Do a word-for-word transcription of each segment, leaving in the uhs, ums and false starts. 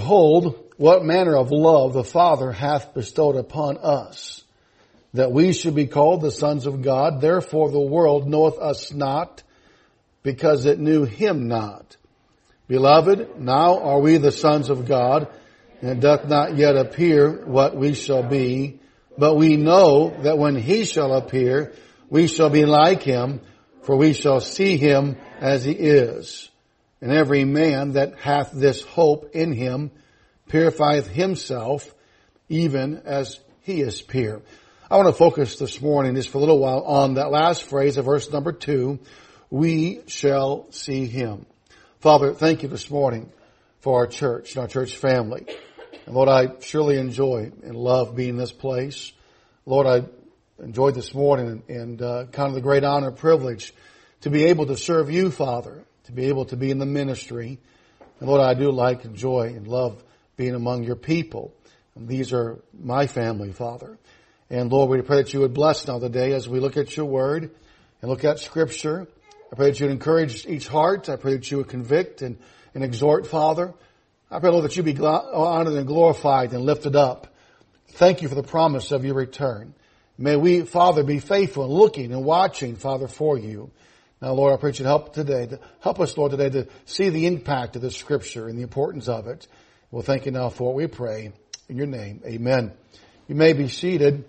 behold, what manner of love the Father hath bestowed upon us, that we should be called the sons of God. Therefore the world knoweth us not, because it knew him not. Beloved, now are we the sons of God, and it doth not yet appear what we shall be. But we know that when he shall appear, we shall be like him, for we shall see him as he is. And every man that hath this hope in him purifieth himself, even as he is pure. I want to focus this morning, just for a little while, on that last phrase of verse number two, we shall see him. Father, thank you this morning for our church and our church family. And Lord, I surely enjoy and love being in this place. Lord, I enjoyed this morning and uh, kind of the great honor and privilege to be able to serve you, Father, to be able to be in the ministry. And Lord, I do like, enjoy, and love being among your people. And these are my family, Father. And Lord, we pray that you would bless now the day as we look at your word and look at Scripture. I pray that you would encourage each heart. I pray that you would convict and, and exhort, Father. I pray, Lord, that you be honored and glorified and lifted up. Thank you for the promise of your return. May we, Father, be faithful and looking and watching, Father, for you. Now, Lord, I pray that you'd help today, to help us, Lord, today to see the impact of this Scripture and the importance of it. We'll thank you now for it, we pray. In your name, amen. You may be seated.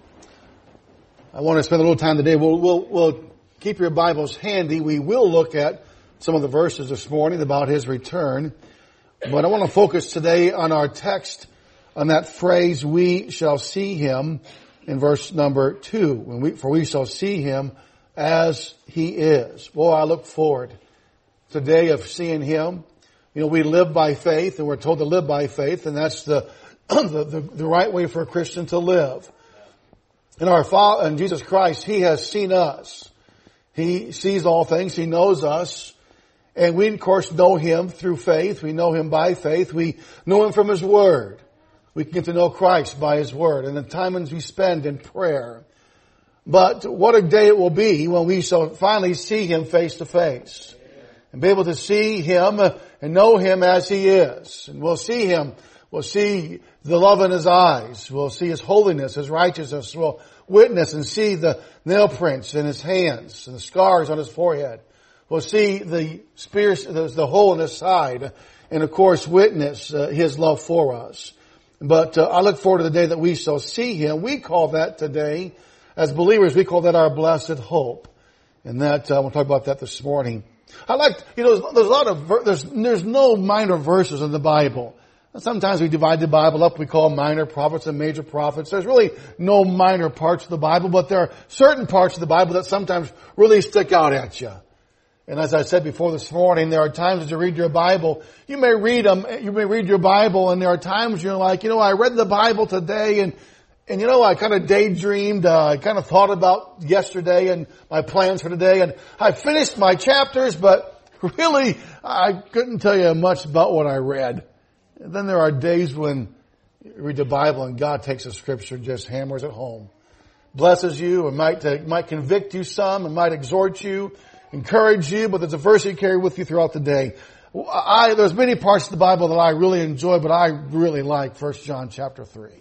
I want to spend a little time today. We'll, we'll, we'll keep your Bibles handy. We will look at some of the verses this morning about his return. But I want to focus today on our text, on that phrase, we shall see him, in verse number two. When we, for we shall see him as he is. Boy, I look forward to the day of seeing him. You know, we live by faith, and we're told to live by faith, and that's the the, the, the right way for a Christian to live. And our Father, and Jesus Christ, he has seen us. He sees all things. He knows us. And we, of course, know him through faith. We know him by faith. We know him from his word. We can get to know Christ by his word and the time we spend in prayer. But what a day it will be when we shall finally see him face to face and be able to see him and know him as he is. And we'll see him. We'll see the love in his eyes. We'll see his holiness, his righteousness. We'll witness and see the nail prints in his hands and the scars on his forehead. We'll see the spear, the hole in his side, and of course witness uh, his love for us. But uh, I look forward to the day that we shall see him. We call that today, as believers, we call that our blessed hope. And that, uh, we'll talk about that this morning. I like, you know, there's, there's a lot of, ver- there's, there's no minor verses in the Bible. Sometimes we divide the Bible up. We call minor prophets and major prophets. There's really no minor parts of the Bible, but there are certain parts of the Bible that sometimes really stick out at you. And as I said before this morning, there are times as you read your Bible, you may read them, you may read your Bible, and there are times you're like, you know, I read the Bible today, and and you know, I kind of daydreamed, uh, I kind of thought about yesterday and my plans for today, and I finished my chapters, but really, I couldn't tell you much about what I read. And then there are days when you read the Bible and God takes a scripture and just hammers it home. Blesses you, and might, uh, might convict you some, and might exhort you, encourage you, but there's a verse you carry with you throughout the day. I, there's many parts of the Bible that I really enjoy, but I really like First John chapter three.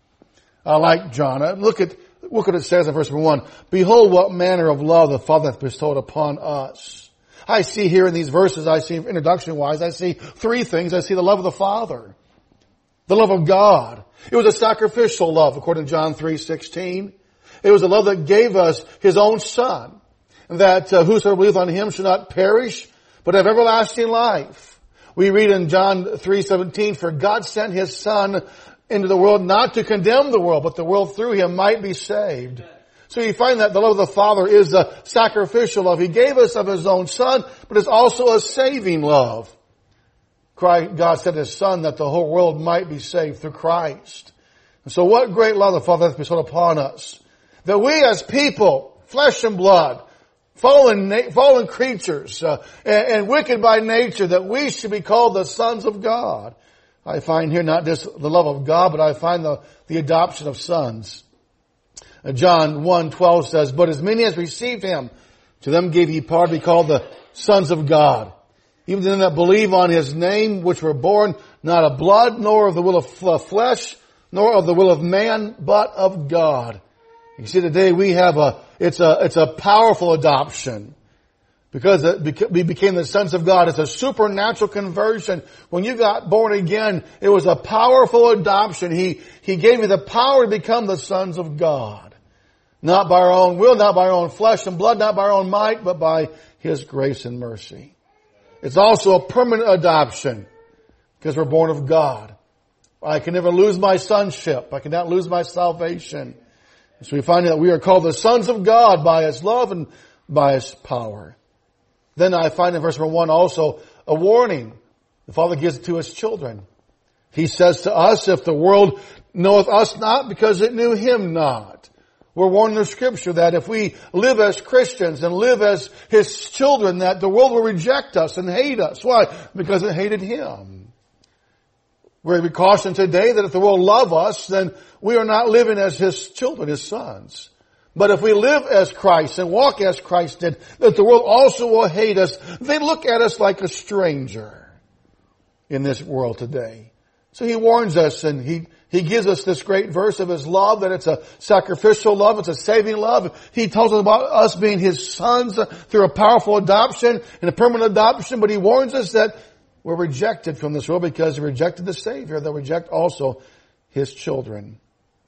I like John. Look at, look what it says in verse number one. Behold what manner of love the Father hath bestowed upon us. I see here in these verses, I see introduction wise, I see three things. I see the love of the Father, the love of God. It was a sacrificial love, according to John three sixteen. It was a love that gave us his own Son, that uh, whosoever believeth on him should not perish, but have everlasting life. We read in John three seventeen, for God sent his Son into the world not to condemn the world, but the world through him might be saved. So you find that the love of the Father is a sacrificial love. He gave us of his own Son, but it's also a saving love. Christ, God sent his Son that the whole world might be saved through Christ. And so what great love the Father hath bestowed upon us, that we as people, flesh and blood, fallen, fallen creatures, uh, and, and wicked by nature, that we should be called the sons of God. I find here not just the love of God, but I find the, the adoption of sons. Uh, John one twelve says, but as many as received him, to them gave he power to be called the sons of God. Even to them that believe on his name, which were born not of blood, nor of the will of flesh, nor of the will of man, but of God. You see, today we have a, it's a, it's a powerful adoption. Because we became the sons of God. It's a supernatural conversion. When you got born again, it was a powerful adoption. He, He gave you the power to become the sons of God. Not by our own will, not by our own flesh and blood, not by our own might, but by His grace and mercy. It's also a permanent adoption. Because we're born of God. I can never lose my sonship. I cannot lose my salvation. So we find that we are called the sons of God by His love and by His power. Then I find in verse number one also a warning. The Father gives it to His children. He says to us, if the world knoweth us not because it knew Him not. We're warned in the Scripture that if we live as Christians and live as His children, that the world will reject us and hate us. Why? Because it hated Him. We're be cautioned today that if the world love us, then we are not living as His children, His sons. But if we live as Christ and walk as Christ did, that the world also will hate us. They look at us like a stranger in this world today. So He warns us, and He, He gives us this great verse of His love, that it's a sacrificial love, it's a saving love. He tells us about us being His sons through a powerful adoption and a permanent adoption, but He warns us that we're rejected from this world because they rejected the Savior. They'll reject also His children.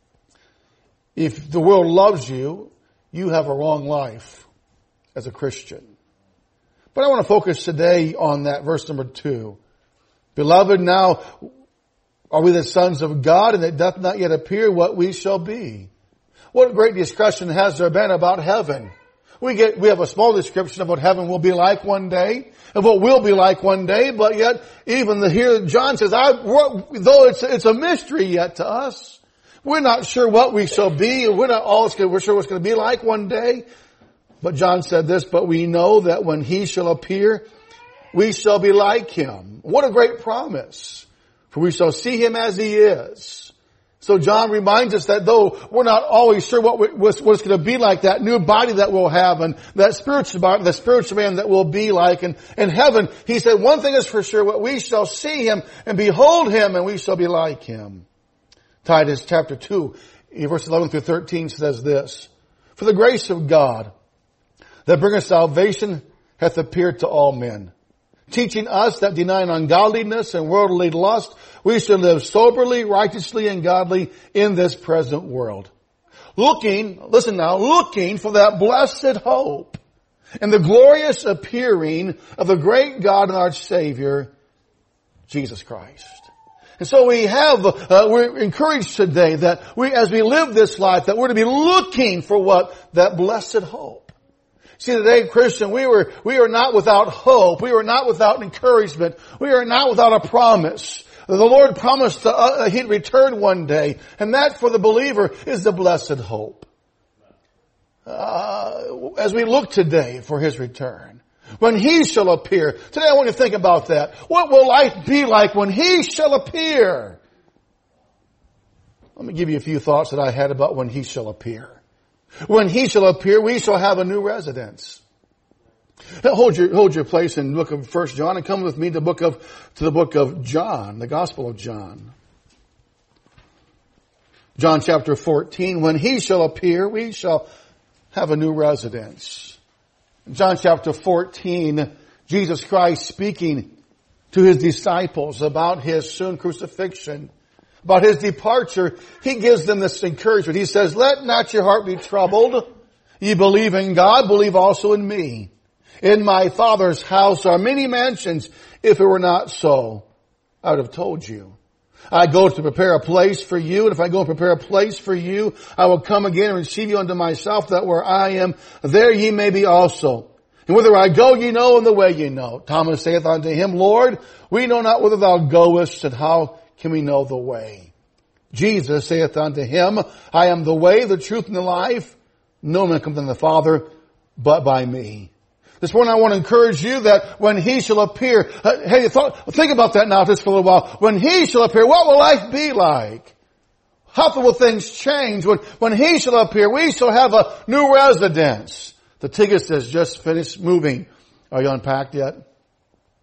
If the world loves you, you have a wrong life as a Christian. But I want to focus today on that verse number two. Beloved, now are we the sons of God, and it doth not yet appear what we shall be. What great discussion has there been about heaven? We get, we have a small description of what heaven will be like one day, of what will be like one day, but yet even the, here John says, I, though it's, it's a mystery yet to us. We're not sure what we shall be. We're not all we're sure what's going to be like one day. But John said this, but we know that when He shall appear, we shall be like Him. What a great promise. For we shall see Him as He is. So John reminds us that though we're not always sure what, we, what it's going to be like, that new body that we'll have and that spiritual body, the spiritual man that we'll be like. And in heaven, He said one thing is for sure, what we shall see Him and behold Him, and we shall be like Him. Titus chapter two, verse eleven through thirteen says this, for the grace of God that bringeth salvation hath appeared to all men, teaching us that denying ungodliness and worldly lust, we should live soberly, righteously, and godly in this present world. Looking, listen now, looking for that blessed hope and the glorious appearing of the great God and our Savior, Jesus Christ. And so we have, uh, we're encouraged today that we, as we live this life, that we're to be looking for what? That blessed hope. See, today, Christian, we were, we are not without hope. We are not without encouragement. We are not without a promise. The Lord promised to, uh, He'd return one day. And that for the believer is the blessed hope. Uh, as we look today for His return. When He shall appear. Today I want you to think about that. What will life be like when He shall appear? Let me give you a few thoughts that I had about when He shall appear. When He shall appear, we shall have a new residence. Hold your, hold your place in the book of First John and come with me to the book of, to the book of John, the Gospel of John. John chapter fourteen, when He shall appear, we shall have a new residence. John chapter fourteen, Jesus Christ speaking to His disciples about His soon crucifixion, about His departure, He gives them this encouragement. He says, let not your heart be troubled. Ye believe in God, believe also in me. In my Father's house are many mansions. If it were not so, I would have told you. I go to prepare a place for you, and if I go and prepare a place for you, I will come again and receive you unto myself, that where I am, there ye may be also. And whither I go ye know, and the way ye know. Thomas saith unto Him, Lord, we know not whither Thou goest, and how can we know the way? Jesus saith unto him, I am the way, the truth, and the life. No man cometh unto the Father but by me. This morning I want to encourage you that when He shall appear, uh, hey, thought, think about that now just for a little while. When He shall appear, what will life be like? How will things change? When, when He shall appear, we shall have a new residence. The Tigris has just finished moving. Are you unpacked yet?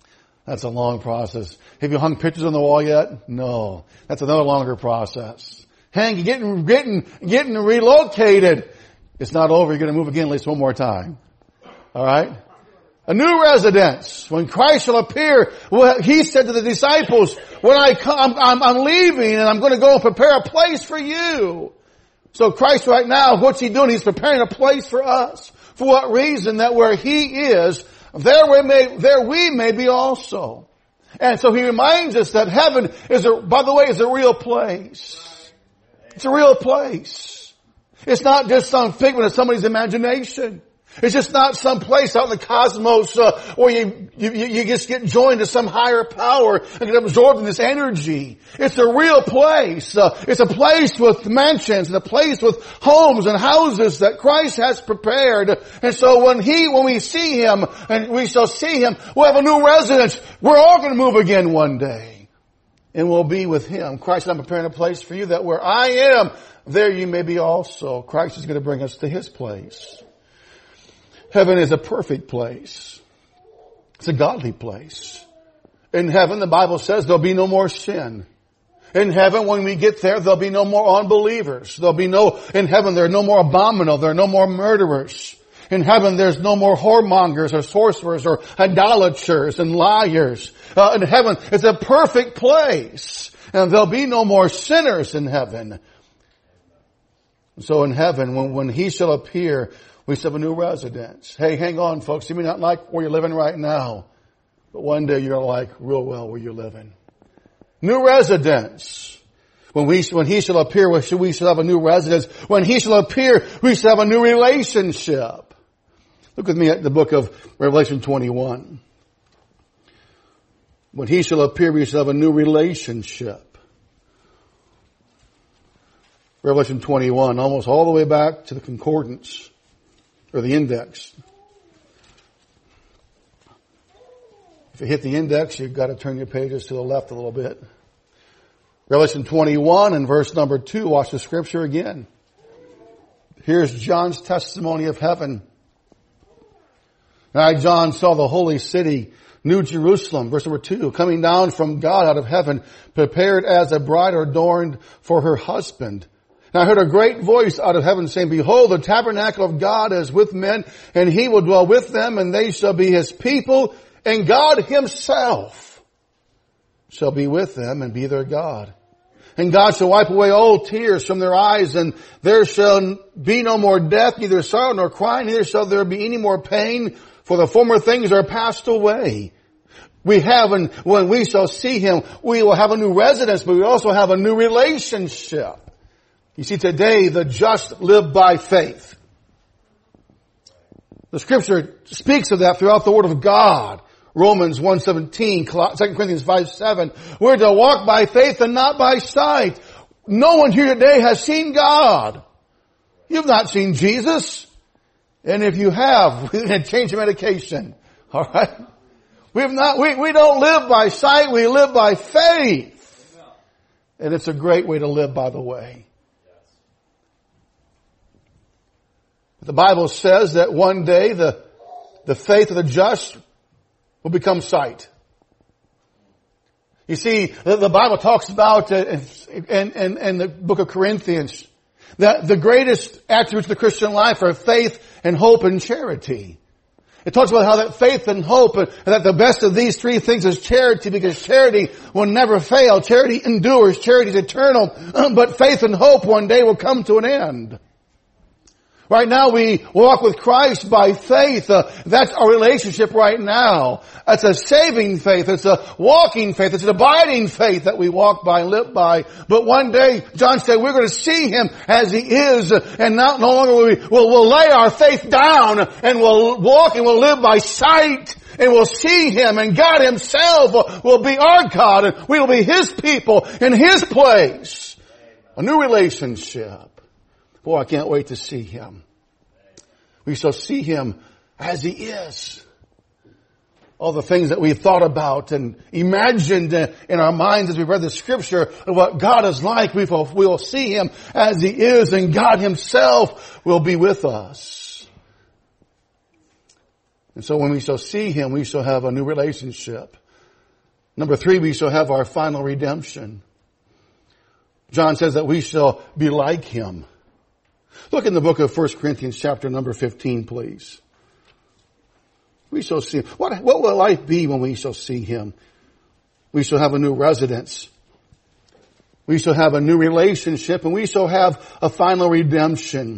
That's a long process. Have you hung pictures on the wall yet? No. That's another longer process. Hang, getting, getting, getting relocated. It's not over. You're going to move again at least one more time. All right? A new residence. When Christ shall appear, well, he said to the disciples, when I come, I'm, I'm leaving and I'm going to go and prepare a place for you. So Christ right now, what's he doing? He's preparing a place for us. For what reason? That where he is, there we may, there we may be also. And so he reminds us that heaven is a, by the way, is a real place. It's a real place. It's not just some figment of somebody's imagination. It's just not some place out in the cosmos uh, where you, you you just get joined to some higher power and get absorbed in this energy. It's a real place. Uh, it's a place with mansions and a place with homes and houses that Christ has prepared. And so when he, when we see him, and we shall see him, we'll have a new residence. We're all going to move again one day, and we'll be with him. Christ, I'm preparing a place for you that where I am, there you may be also. Christ is going to bring us to his place. Heaven is a perfect place. It's a godly place. In heaven, the Bible says there'll be no more sin. In heaven, when we get there, there'll be no more unbelievers. There'll be no, in heaven, there are no more abominable. There are no more murderers. In heaven, there's no more whoremongers or sorcerers or idolaters and liars. Uh, in heaven, it's a perfect place. And there'll be no more sinners in heaven. So in heaven, when, when he shall appear, we shall have a new residence. Hey, hang on, folks. You may not like where you're living right now, but one day you're going to like real well where you're living. New residence. When we, when he shall appear, we shall, we shall have a new residence. When he shall appear, we shall have a new relationship. Look with me at the book of Revelation twenty-one. When he shall appear, we shall have a new relationship. Revelation twenty-one, almost all the way back to the concordance. Or the index. If you hit the index, you've got to turn your pages to the left a little bit. Revelation twenty-one and verse number two. Watch the scripture again. Here's John's testimony of heaven. And I, John, saw the holy city, New Jerusalem, verse number two, coming down from God out of heaven, prepared as a bride adorned for her husband. And I heard a great voice out of heaven saying, behold, the tabernacle of God is with men, and he will dwell with them, and they shall be his people, and God himself shall be with them and be their God. And God shall wipe away all tears from their eyes, and there shall be no more death, neither sorrow nor crying, neither shall there be any more pain, for the former things are passed away. We have, and when we shall see him, we will have a new residence, but we also have a new relationship. You see, today the just live by faith. The scripture speaks of that throughout the Word of God. Romans one seventeen, Second Corinthians five seven. We're to walk by faith and not by sight. No one here today has seen God. You've not seen Jesus. And if you have, we can change your medication. All right? We've not, we, we don't live by sight, we live by faith. And it's a great way to live, by the way. The Bible says that one day the, the faith of the just will become sight. You see, the, the Bible talks about, uh, in, in, in the book of Corinthians, that the greatest attributes of the Christian life are faith and hope and charity. It talks about how that faith and hope, and that the best of these three things is charity, because charity will never fail. Charity endures. Charity is eternal. But faith and hope one day will come to an end. Right now we walk with Christ by faith. Uh, that's our relationship right now. It's a saving faith. It's a walking faith. It's an abiding faith that we walk by and live by. But one day, John said, we're going to see him as he is, and not no longer will we, we'll, we'll lay our faith down, and we'll walk and we'll live by sight, and we'll see him, and God himself will be our God, and we will be his people in his place. A new relationship. Boy, I can't wait to see him. We shall see him as he is. All the things that we thought about and imagined in our minds as we read the scripture of what God is like, we will, we will see him as he is, and God himself will be with us. And so when we shall see him, we shall have a new relationship. Number three, we shall have our final redemption. John says that we shall be like him. Look in the book of First Corinthians chapter number fifteen, please. We shall see him. What, what will life be when we shall see him? We shall have a new residence. We shall have a new relationship, and we shall have a final redemption.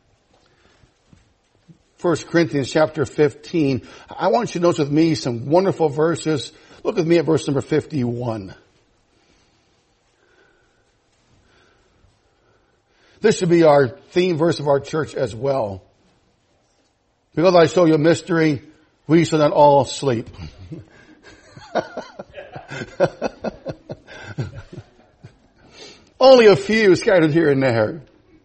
First Corinthians chapter fifteen. I want you to notice with me some wonderful verses. Look with me at verse number fifty-one. This should be our theme verse of our church as well. Because I show you a mystery, we shall not all sleep. Only a few scattered here and there.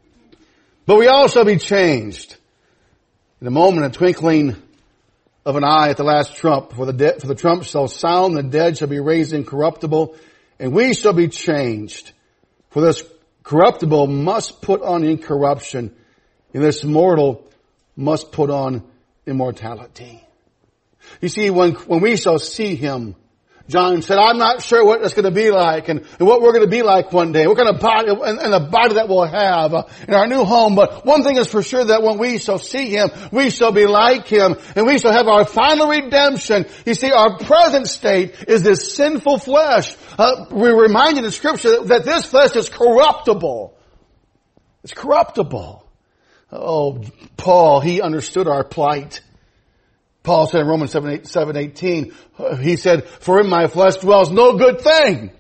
But we all shall be changed. In a moment, a twinkling of an eye at the last trump. For the, de- for the trump shall sound, the dead shall be raised incorruptible, and we shall be changed. For this corruptible must put on incorruption, and this mortal must put on immortality. You see, when, when we shall see him, John said, I'm not sure what it's going to be like and, and what we're going to be like one day. What kind of body and, and the body that we'll have uh, in our new home. But one thing is for sure, that when we shall see him, we shall be like him, and we shall have our final redemption. You see, our present state is this sinful flesh. Uh, we're reminded in Scripture that this flesh is corruptible. It's corruptible. Oh, Paul, he understood our plight. Paul said in Romans seven eighteen, he said, for in my flesh dwells no good thing.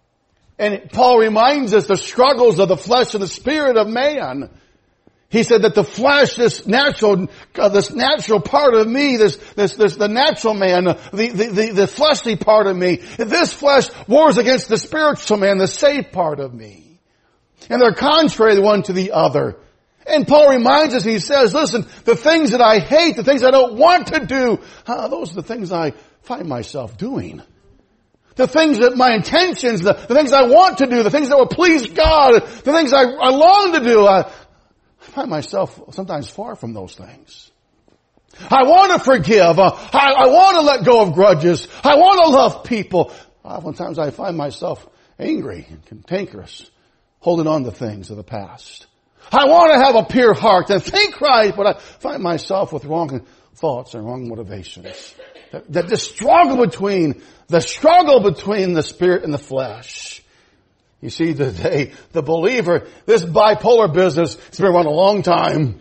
And Paul reminds us the struggles of the flesh and the spirit of man. He said that the flesh, this natural, uh, this natural part of me, this, this, this, the natural man, the, the, the, the fleshly part of me, this flesh wars against the spiritual man, the saved part of me. And they're contrary the one to the other. And Paul reminds us, he says, listen, the things that I hate, the things I don't want to do, uh, those are the things I find myself doing. The things that my intentions, the, the things I want to do, the things that will please God, the things I, I long to do, I, I find myself sometimes far from those things. I want to forgive. Uh, I, I want to let go of grudges. I want to love people. Oftentimes I find myself angry and cantankerous, holding on to things of the past. I want to have a pure heart and think right, but I find myself with wrong thoughts and wrong motivations. That, that the struggle between, the struggle between the spirit and the flesh. You see, today, the believer, this bipolar business has been around a long time.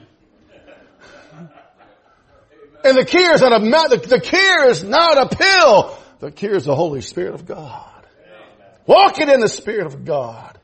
And the key is not a, the, the key is not a pill. The key is the Holy Spirit of God. Walking in the Spirit of God.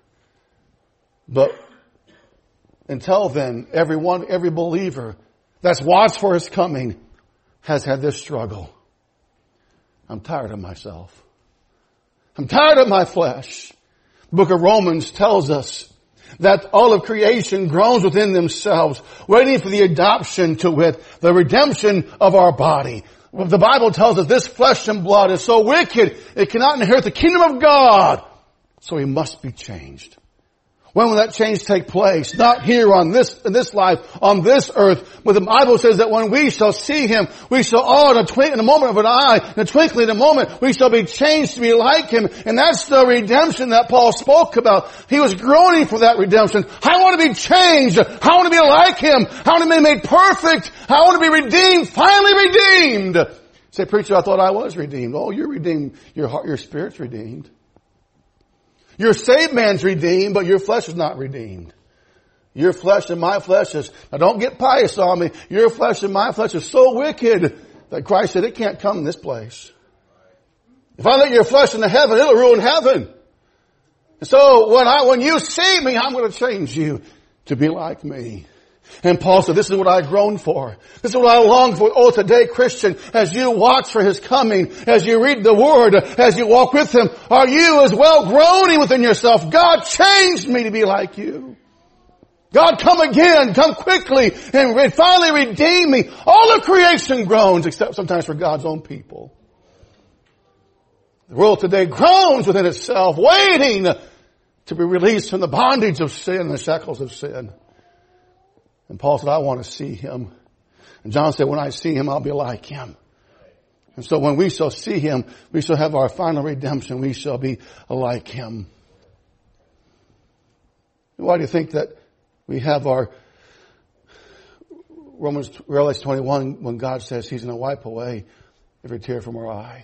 But until then, everyone, every believer that's watched for his coming has had this struggle. I'm tired of myself. I'm tired of my flesh. The book of Romans tells us that all of creation groans within themselves, waiting for the adoption, to wit, the redemption of our body. The Bible tells us this flesh and blood is so wicked, it cannot inherit the kingdom of God. So we must be changed. When will that change take place? Not here on this, in this life, on this earth. But the Bible says that when we shall see him, we shall all in a, twi- in a moment of an eye, in a twinkling in a moment, we shall be changed to be like him. And that's the redemption that Paul spoke about. He was groaning for that redemption. I want to be changed. I want to be like him. I want to be made perfect. I want to be redeemed, finally redeemed. Say, preacher, I thought I was redeemed. Oh, you're redeemed. Your heart, your spirit's redeemed. Your saved man's redeemed, but your flesh is not redeemed. Your flesh and my flesh is, now don't get pious on me, your flesh and my flesh is so wicked that Christ said it can't come in this place. If I let your flesh into heaven, it'll ruin heaven. And so when I, when you see me, I'm going to change you to be like me. And Paul said, this is what I groan for. This is what I long for. Oh, today, Christian, as you watch for his coming, as you read the word, as you walk with him, are you as well groaning within yourself? God changed me to be like you. God, come again, come quickly, and finally redeem me. All of creation groans, except sometimes for God's own people. The world today groans within itself, waiting to be released from the bondage of sin, the shackles of sin. And Paul said, I want to see him. And John said, when I see him, I'll be like him. And so when we shall see him, we shall have our final redemption. We shall be like him. Why do you think that we have our Romans, Revelation twenty-one, when God says he's going to wipe away every tear from our eye?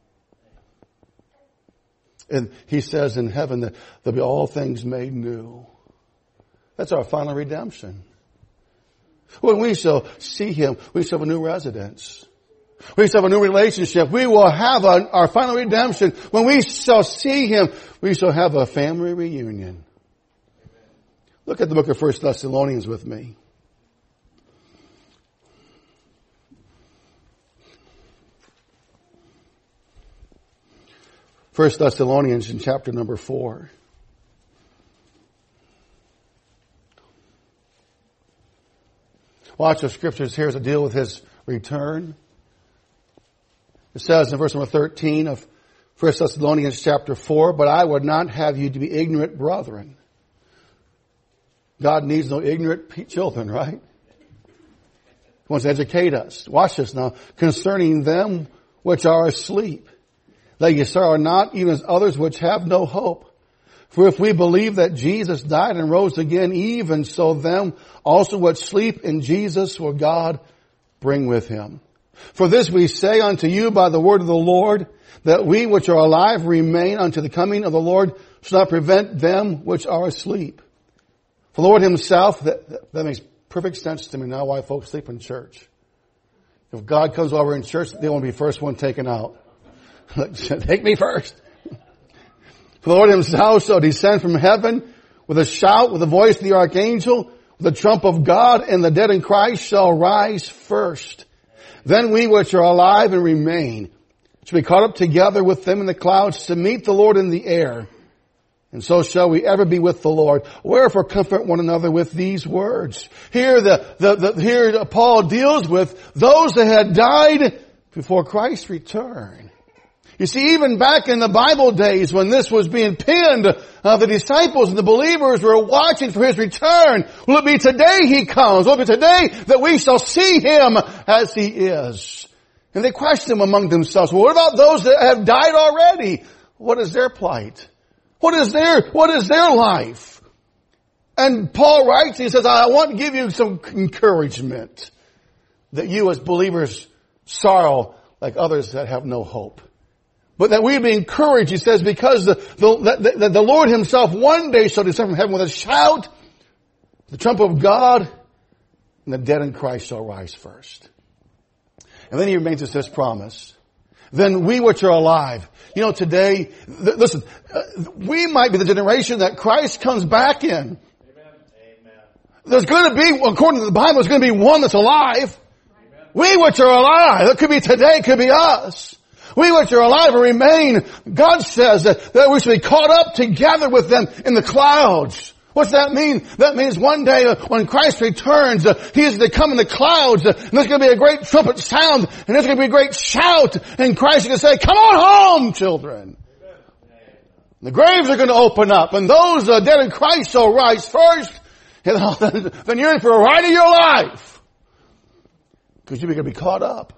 And he says in heaven that there'll be all things made new. That's our final redemption. When we shall see him, we shall have a new residence. We shall have a new relationship. We will have a, our final redemption. When we shall see him, we shall have a family reunion. Look at the book of First Thessalonians with me. First Thessalonians in chapter number four. Watch the scriptures here to deal with his return. It says in verse number thirteen of First Thessalonians chapter four, but I would not have you to be ignorant, brethren. God needs no ignorant children, right? He wants to educate us. Watch this now. Concerning them which are asleep, that ye sorrow not, even as others which have no hope. For if we believe that Jesus died and rose again, even so them also which sleep in Jesus will God bring with him. For this we say unto you by the word of the Lord, that we which are alive remain unto the coming of the Lord shall not prevent them which are asleep. For the Lord himself, that, that makes perfect sense to me now why folks sleep in church. If God comes over in church, they want to be the first one taken out. Take me first. For the Lord himself shall descend from heaven with a shout, with the voice of the archangel, with the trump of God, and the dead in Christ shall rise first. Then we which are alive and remain shall be caught up together with them in the clouds to meet the Lord in the air. And so shall we ever be with the Lord. Wherefore comfort one another with these words. Here the, the, the here Paul deals with those that had died before Christ's return. You see, even back in the Bible days when this was being penned, uh, the disciples and the believers were watching for his return. Will it be today he comes? Will it be today that we shall see him as he is? And they questioned among themselves, well, what about those that have died already? What is their plight? What is their, what is their life? And Paul writes, he says, I want to give you some encouragement that you as believers sorrow like others that have no hope. But that we be encouraged, he says, because the, the, the, the Lord himself one day shall descend from heaven with a shout, the trump of God, and the dead in Christ shall rise first. And then he makes us this promise. Then we which are alive. You know, today, th- listen, uh, we might be the generation that Christ comes back in. Amen. Amen. There's going to be, according to the Bible, there's going to be one that's alive. Amen. We which are alive. It could be today, it could be us. We which are alive and remain, God says that, that we should be caught up together with them in the clouds. What's that mean? That means one day uh, when Christ returns, uh, he is to come in the clouds, uh, and there's going to be a great trumpet sound, and there's going to be a great shout, and Christ is going to say, come on home, children. The graves are going to open up, and those uh, dead in Christ shall rise first, and then you're in for a ride of your life. Because you're going to be caught up.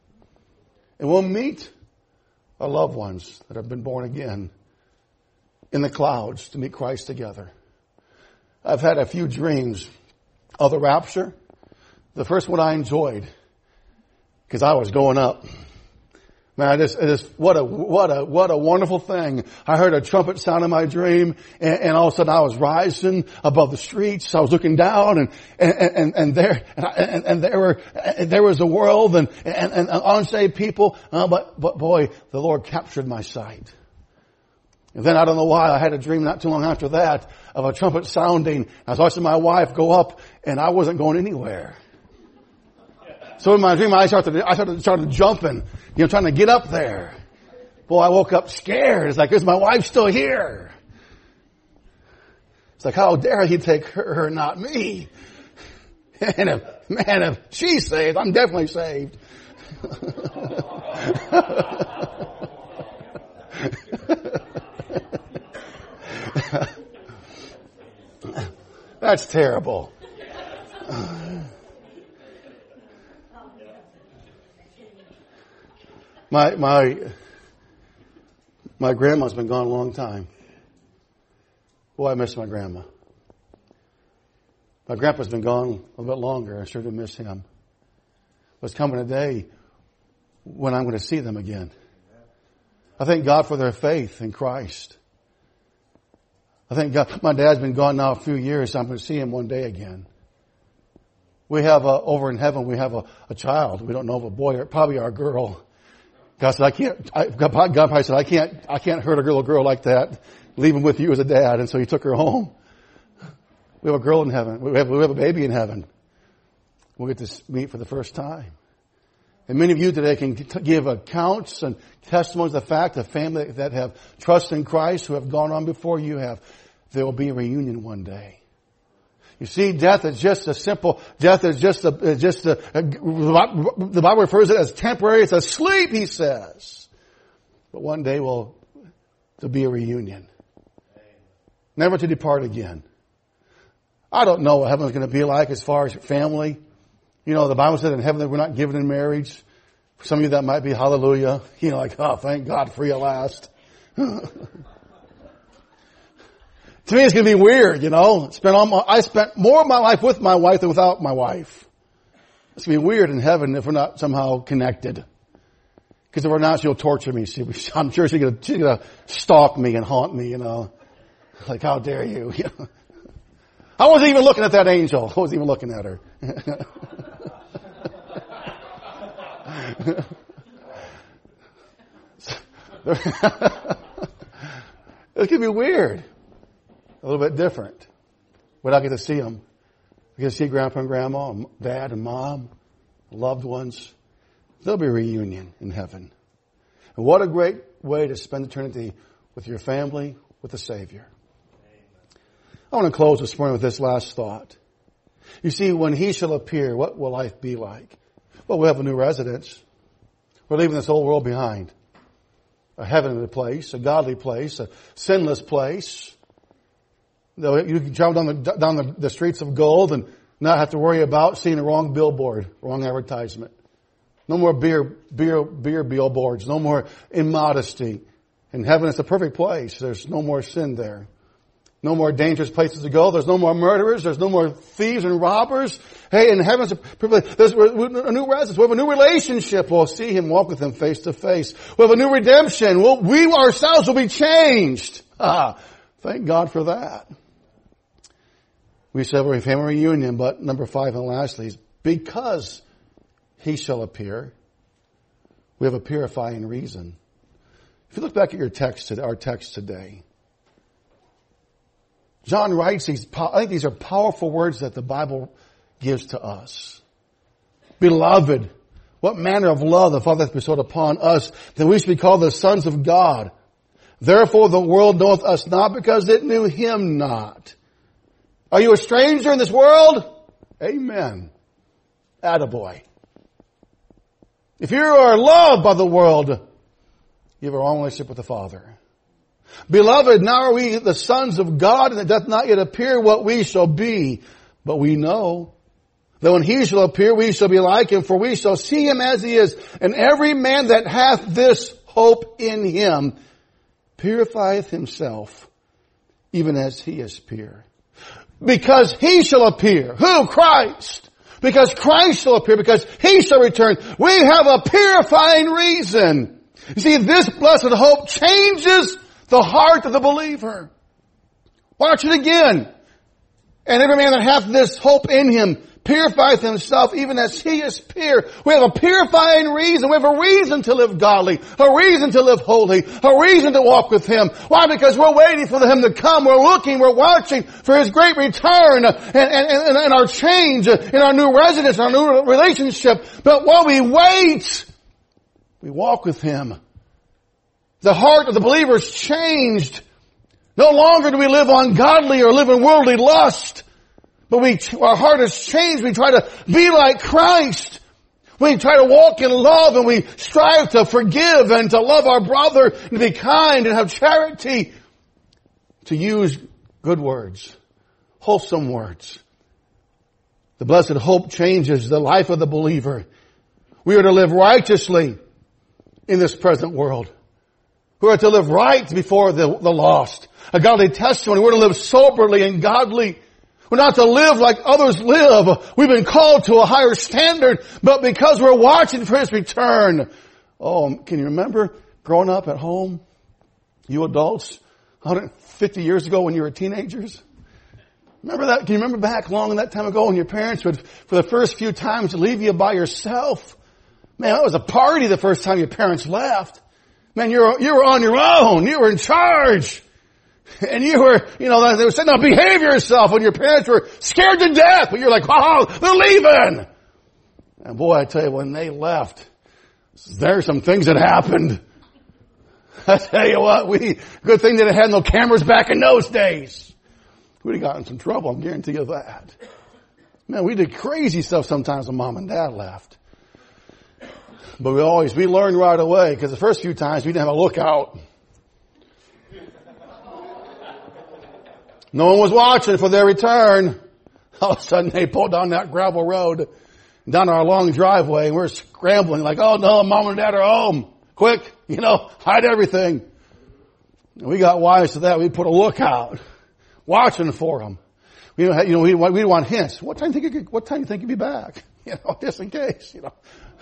And we'll meet our loved ones that have been born again in the clouds to meet Christ together. I've had a few dreams of the rapture. The first one I enjoyed because I was going up. Man, I just, I just, what a, what a, what a wonderful thing. I heard a trumpet sound in my dream, and, and all of a sudden I was rising above the streets. I was looking down, and, and, and, and there, and, I, and, and there were, and there was a world and, and, and unsaved people. Uh, but, but boy, the Lord captured my sight. And then I don't know why I had a dream not too long after that of a trumpet sounding. I was watching my wife go up, and I wasn't going anywhere. So in my dream, I started, I started, started jumping, you know, trying to get up there. Boy, I woke up scared. It's like, is my wife still here? It's like, how dare he take her, her not me? And if, man, if she's saved, I'm definitely saved. That's terrible. My, my, my grandma's been gone a long time. Boy, I miss my grandma. My grandpa's been gone a little bit longer. I sure do miss him. But it's coming a day when I'm going to see them again. I thank God for their faith in Christ. I thank God. My dad's been gone now a few years. I'm going to see him one day again. We have a, over in heaven, we have a, a child. We don't know if a boy or probably our girl. God said, I can't, I, God probably said, I can't, I can't hurt a little girl like that. Leave him with you as a dad. And so he took her home. We have a girl in heaven. We have, we have a baby in heaven. We'll get to meet for the first time. And many of you today can give accounts and testimonies of the fact of family that have trust in Christ, who have gone on before you have. There will be a reunion one day. You see, death is just a simple, death is just a, just a, a, the Bible refers to it as temporary. It's a sleep, he says. But one day will, there'll be a reunion. Never to depart again. I don't know what heaven's going to be like as far as family. You know, the Bible said in heaven that we're not given in marriage. For some of you that might be hallelujah. You know, like, oh, thank God for you last. To me, it's going to be weird, you know. Spent all my, I spent more of my life with my wife than without my wife. It's going to be weird in heaven if we're not somehow connected. Because if we're not, she'll torture me. She, I'm sure she's going to stalk me and haunt me, you know. Like, how dare you? I wasn't even looking at that angel. I wasn't even looking at her. It's going to be weird. A little bit different. But I get to see them. I get to see Grandpa and Grandma, and Dad and Mom, loved ones. There'll be a reunion in heaven. And what a great way to spend eternity with your family, with the Savior. I want to close this morning with this last thought. You see, when He shall appear, what will life be like? Well, we'll have a new residence. We're leaving this old world behind. A heavenly place, a godly place, a sinless place. You can travel down the, down the, the streets of gold and not have to worry about seeing a wrong billboard, wrong advertisement. No more beer, beer, beer billboards. No more immodesty. In heaven, it's a perfect place. There's no more sin there. No more dangerous places to go. There's no more murderers. There's no more thieves and robbers. Hey, in heaven, there's a new residence. We have a new relationship. We'll see Him, walk with Him face to face. We have a new redemption. We'll, we ourselves will be changed. Ah, thank God for that. We celebrate a family reunion, but number five and lastly is because He shall appear, we have a purifying reason. If you look back at your text, our text today, John writes these, I think these are powerful words that the Bible gives to us. Beloved, what manner of love the Father hath bestowed upon us, that we should be called the sons of God. Therefore the world knoweth us not, because it knew Him not. Are you a stranger in this world? Amen. Attaboy. If you are loved by the world, you have a wrong relationship with the Father. Beloved, now are we the sons of God, and it doth not yet appear what we shall be. But we know that when He shall appear, we shall be like Him, for we shall see Him as He is. And every man that hath this hope in Him purifieth himself, even as He is pure. Because He shall appear. Who? Christ. Because Christ shall appear. Because He shall return. We have a purifying reason. You see, this blessed hope changes the heart of the believer. Watch it again. And every man that hath this hope in Him purifieth himself, even as He is pure. We have a purifying reason. We have a reason to live godly, a reason to live holy, a reason to walk with Him. Why? Because we're waiting for Him to come. We're looking, we're watching for His great return and, and, and, and our change in our new residence, our new relationship. But while we wait, we walk with Him. The heart of the believer is changed. No longer do we live ungodly or live in worldly lust. But we, our heart has changed. We try to be like Christ. We try to walk in love, and we strive to forgive and to love our brother and to be kind and have charity. To use good words, wholesome words. The blessed hope changes the life of the believer. We are to live righteously, in this present world. We're to live right before the, the lost. A godly testimony. We're to live soberly and godly. We're not to live like others live. We've been called to a higher standard, but because we're watching for His return. Oh, can you remember growing up at home? You adults, one hundred fifty years ago when you were teenagers? Remember that? Can you remember back long that time ago when your parents would, for the first few times, leave you by yourself? Man, that was a party the first time your parents left. Man, you were, you were on your own. You were in charge. And you were, you know, they were saying, now behave yourself. And your parents were scared to death. But you're like, oh, they're leaving. And boy, I tell you, when they left, there's some things that happened. I tell you what, we, good thing that it had no cameras back in those days. We'd have gotten in some trouble, I guarantee you that. Man, we did crazy stuff sometimes when Mom and Dad left. But we always, we learned right away, because the first few times we didn't have a lookout. No one was watching for their return. All of a sudden they pulled down that gravel road, down our long driveway, and we're scrambling like, oh no, Mom and Dad are home. Quick, you know, hide everything. And we got wise to that. We put a lookout, watching for them. We, you know, we, we want hints. What time do you think? What time do you think you'd be back? You know, just in case. You know,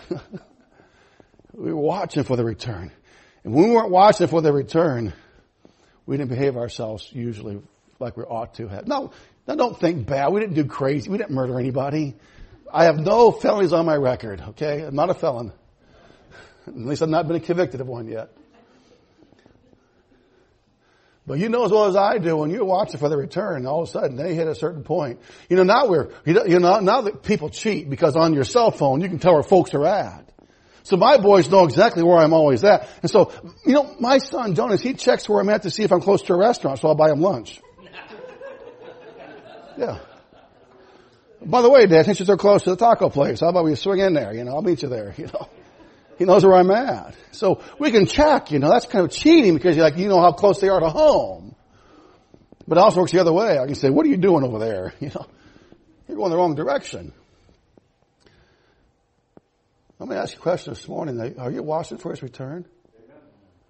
we were watching for the return, and when we weren't watching for the return, we didn't behave ourselves usually like we ought to have. No, now don't think bad. We didn't do crazy. We didn't murder anybody. I have no felonies on my record. Okay, I'm not a felon. At least I've not been convicted of one yet. But you know as well as I do, when you're watching for the return, all of a sudden they hit a certain point. You know, now we're, you know, now that people cheat because on your cell phone you can tell where folks are at. So my boys know exactly where I'm always at. And so, you know, my son Jonas, he checks where I'm at to see if I'm close to a restaurant, so I'll buy him lunch. Yeah. By the way, Dad, since you're so close to the taco place, how about we swing in there? You know, I'll meet you there, you know. He knows where I'm at. So we can check, you know, that's kind of cheating because you're like, you know how close they are to home. But it also works the other way. I can say, what are you doing over there? You know, you're going the wrong direction. Let me ask you a question this morning. Are you watching for His return? Amen.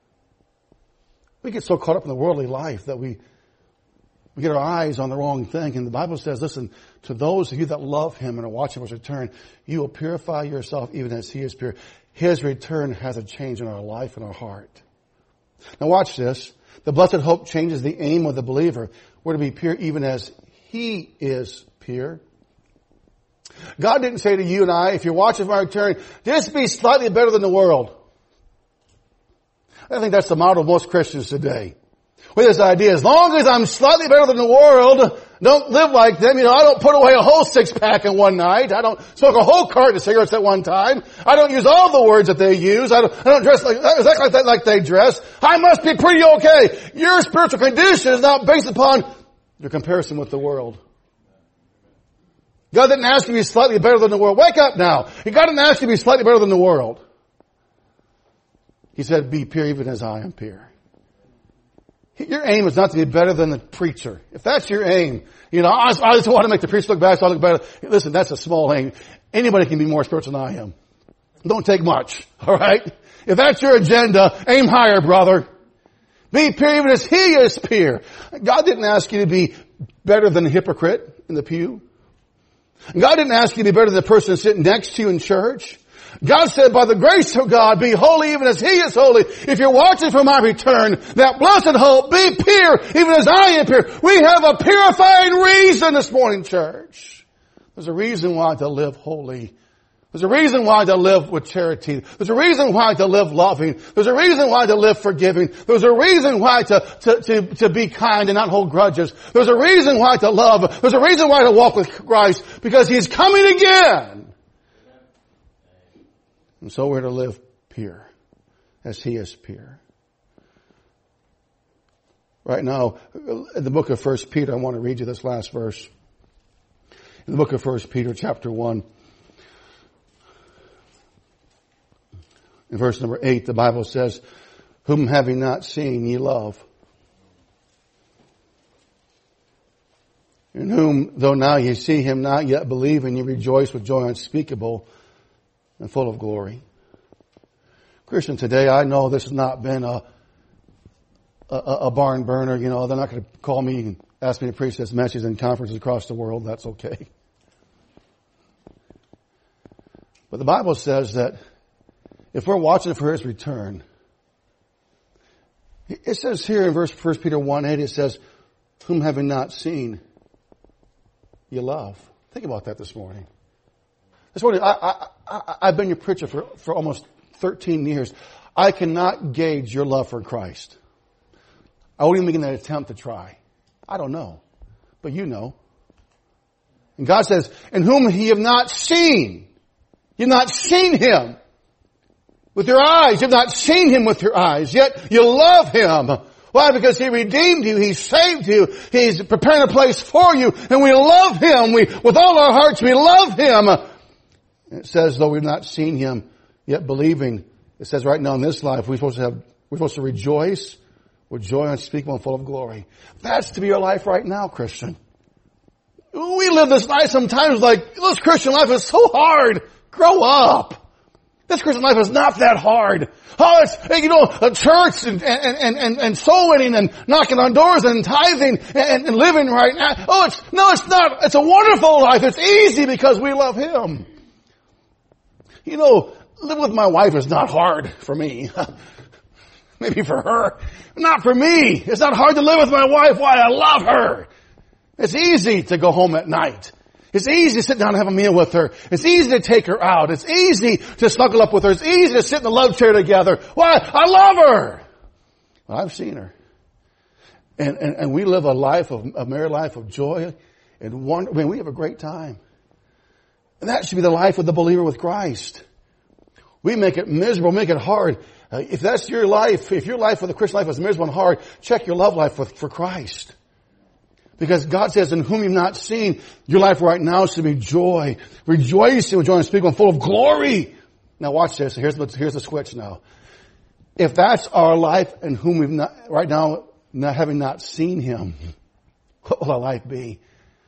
We get so caught up in the worldly life that we, we get our eyes on the wrong thing. And the Bible says, listen, to those of you that love Him and are watching for His return, you will purify yourself even as He is pure. His return has a change in our life and our heart. Now watch this. The blessed hope changes the aim of the believer. We're to be pure even as He is pure. God didn't say to you and I, if you're watching for my return, just be slightly better than the world. I think that's the model of most Christians today. With this idea, as long as I'm slightly better than the world, don't live like them. You know, I don't put away a whole six pack in one night. I don't smoke a whole carton of cigarettes at one time. I don't use all the words that they use. I don't, I don't dress like, exactly like, that, like they dress. I must be pretty okay. Your spiritual condition is not based upon your comparison with the world. God didn't ask you to be slightly better than the world. Wake up now. God didn't ask you to be slightly better than the world. He said, be pure even as I am pure. Your aim is not to be better than the preacher. If that's your aim, you know, I, I just want to make the preacher look bad so I look better. Listen, that's a small aim. Anybody can be more spiritual than I am. Don't take much, alright? If that's your agenda, aim higher, brother. Be pure even as He is pure. God didn't ask you to be better than the hypocrite in the pew. God didn't ask you to be better than the person sitting next to you in church. God said, by the grace of God, be holy even as He is holy. If you're watching for my return, that blessed hope, be pure even as I am pure. We have a purifying reason this morning, church. There's a reason why to live holy. There's a reason why to live with charity. There's a reason why to live loving. There's a reason why to live forgiving. There's a reason why to, to, to, to be kind and not hold grudges. There's a reason why to love. There's a reason why to walk with Christ, because He's coming again. And so we're to live pure as He is pure. Right now, in the book of First Peter, I want to read you this last verse. In the book of First Peter, chapter one, in verse number eight, the Bible says, whom having not seen ye love, in whom, though now ye see Him not, yet believe, and ye rejoice with joy unspeakable and full of glory. Christian, today I know this has not been a, a, a barn burner. You know, they're not going to call me and ask me to preach this message in conferences across the world. That's okay. But the Bible says that if we're watching for His return, it says here in verse First Peter one eight, it says, whom having not seen, you love. Think about that this morning. This morning, I, I, I, I've been your preacher for, for almost thirteen years. I cannot gauge your love for Christ. I won't even make an attempt to try. I don't know. But you know. And God says, in whom ye have not seen. You've not seen Him with your eyes. You've not seen Him with your eyes. Yet you love Him. Why? Because He redeemed you. He saved you. He's preparing a place for you. And we love Him. We, with all our hearts, we love Him. And it says, though we've not seen Him, yet believing, it says right now in this life, we're supposed to have, we're supposed to rejoice with joy unspeakable and full of glory. That's to be your life right now, Christian. We live this life sometimes like, this Christian life is so hard. Grow up. This Christian life is not that hard. Oh, it's, you know, a church and, and, and, and soul winning and knocking on doors and tithing and, and living right now. Oh, it's, no, it's not. It's a wonderful life. It's easy because we love Him. You know, live with my wife is not hard for me. Maybe for her. Not for me. It's not hard to live with my wife. Why? I love her. It's easy to go home at night. It's easy to sit down and have a meal with her. It's easy to take her out. It's easy to snuggle up with her. It's easy to sit in the love chair together. Why? I love her. Well, I've seen her. And, and, and we live a life of, a married life of joy and wonder. I mean, we have a great time. And that should be the life of the believer with Christ. We make it miserable, make it hard. Uh, if that's your life, if your life for the Christian life is miserable and hard, check your love life with, for Christ. Because God says, in whom you've not seen, your life right now should be joy. Rejoicing with joy unspeakable and full of glory. Now watch this. Here's the, here's the switch now. If that's our life in whom we've not, right now, not having not seen Him, what will our life be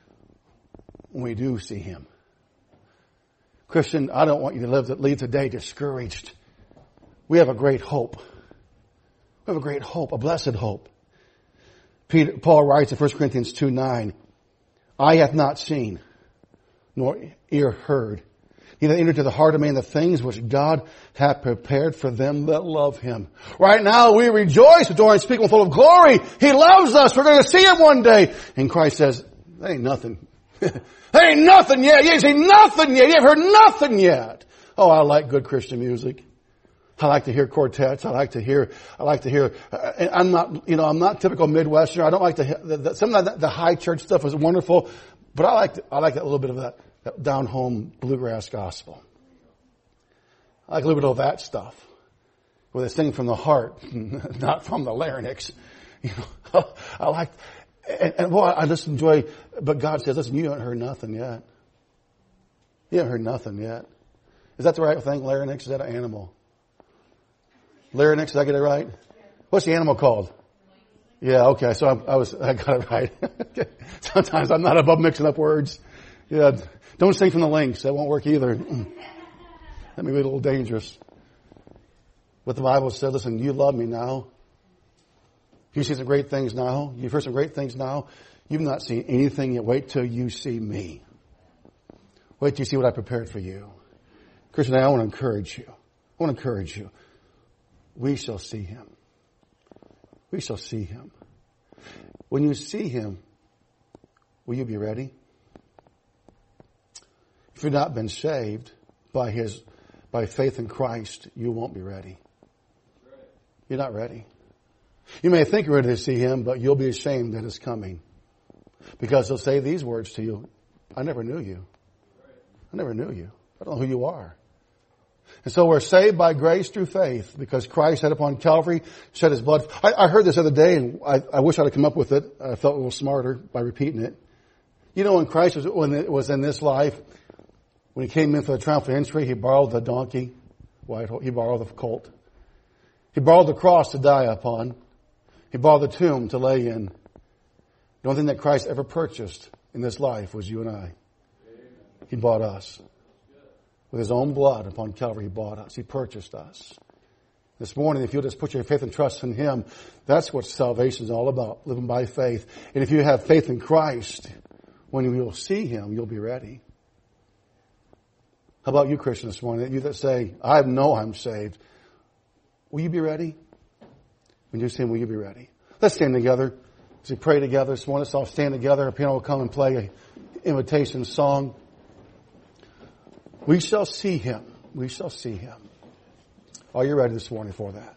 when we do see Him? Christian, I don't want you to live, leave today discouraged. We have a great hope. We have a great hope, a blessed hope. Peter, Paul writes in First Corinthians two nine, eye hath not seen, nor ear heard, neither entered to the heart of man the things which God hath prepared for them that love Him. Right now we rejoice with joy unspeakable full of glory. He loves us. We're going to see Him one day. And Christ says, that ain't nothing. That ain't nothing yet. You ain't seen nothing yet. You ain't heard nothing yet. Oh, I like good Christian music. I like to hear quartets. I like to hear, I like to hear, uh, I'm not, you know, I'm not typical Midwesterner. I don't like to, the, the, some of the, the high church stuff is wonderful, but I like, to, I like that little bit of that, that down home bluegrass gospel. I like a little bit of that stuff where they sing from the heart, not from the larynx. You know, I like, and, and boy, I just enjoy, but God says, listen, you haven't heard nothing yet. You haven't heard nothing yet. Is that the right thing? Larynx? Is that an animal? Larynx, did I get it right? What's the animal called? Yeah, okay, so I, I was, I got it right. Sometimes I'm not above mixing up words. Yeah, don't sing from the links. That won't work either. That may be a little dangerous. But the Bible said, listen, you love me now. You see some great things now. You've heard some great things now. You've not seen anything yet. Wait till you see me. Wait till you see what I prepared for you. Christian, I want to encourage you. I want to encourage you. We shall see Him. We shall see Him. When you see Him, will you be ready? If you've not been saved by His, by faith in Christ, you won't be ready. You're not ready. You may think you're ready to see Him, but you'll be ashamed that it's coming. Because He'll say these words to you. I never knew you. I never knew you. I don't know who you are. And so we're saved by grace through faith because Christ had upon Calvary, shed His blood. I, I heard this the other day, and I, I wish I'd have come up with it. I felt a little smarter by repeating it. You know, when Christ was, when it was in this life, when He came in for the triumphal entry, He borrowed the donkey. White, he borrowed the colt. He borrowed the cross to die upon. He borrowed the tomb to lay in. The only thing that Christ ever purchased in this life was you and I. He bought us. With His own blood upon Calvary, He bought us. He purchased us. This morning, if you'll just put your faith and trust in Him, that's what salvation is all about, living by faith. And if you have faith in Christ, when you'll see Him, you'll be ready. How about you, Christian, this morning? You that say, I know I'm saved. Will you be ready? When you see Him, will you be ready? Let's stand together as we pray together this morning. Let's all stand together. Our piano will come and play an invitation song. We shall see Him. We shall see Him. Are you ready this morning for that?